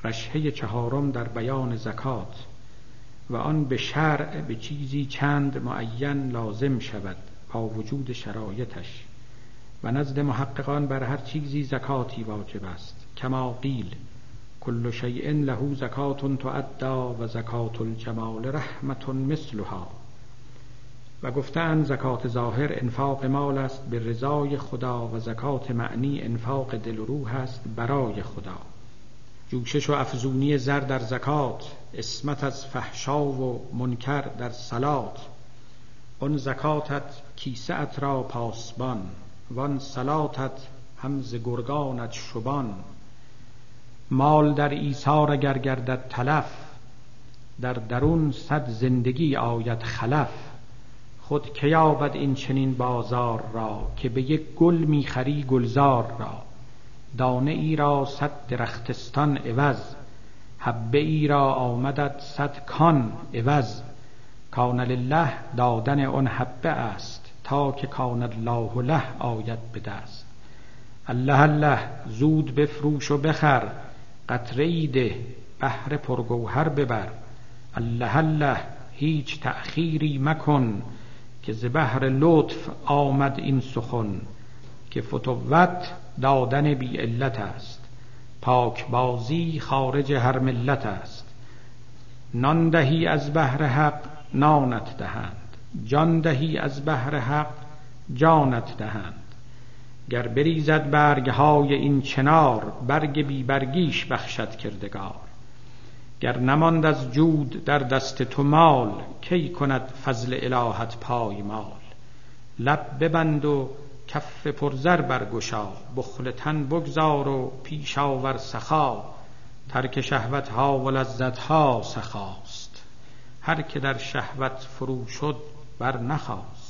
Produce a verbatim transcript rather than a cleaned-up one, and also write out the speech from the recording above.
رشحه چهارم در بیان زکات و آن به شرع به چیزی چند معین لازم شود با وجود شرایطش و نزد محققان بر هر چیزی زکاتی واجب است. کما قیل کل شیء له زکات تؤدی و زکات الجمال رحمت مثلها. و گفتند زکات ظاهر انفاق مال است به رضای خدا و زکات معنی انفاق دل و روح است برای خدا. جوشش و افزونی زر در زکات، عصمت از فحشا و منکر در صلات. آن زکاتت کیسه ات را پاسبان، وان صلاتت هم ز گرگانت شبان. مال در ایثار اگر گردد تلف، در درون صد زندگی آید خلف. خود که یابد این چنین بازار را، که به یک گل میخری گلزار را. دانه ای را صد درختستان عوض، حبه ای را آمدد صد کان عوض. کان لله دادن آن حبه است، تا که کان الله له آید به دست. الله الله زود بفروش و بخر، قطره ای ده بحر پرگوهر ببر. الله الله هیچ تأخیری مکن، که ز بحر لطف آمد این سخن. که فتوت دادن بی علت است، پاک بازی خارج هر ملت است. نان دهی از بحر حق نانت دهند، جان دهی از بحر حق جانت دهند. گر بریزد برگهای این چنار، برگ بی برگیش بخشد کردگار. گر نماند از جود در دست تو مال، کی کند فضل الهت پایمال. لب ببند و کف پرزر برگشا، بخل تن بگذار و پیش آور سخا. ترک شهوت ها و لذت ها سخاست، هر که در شهوت فرو شد بر نخاست.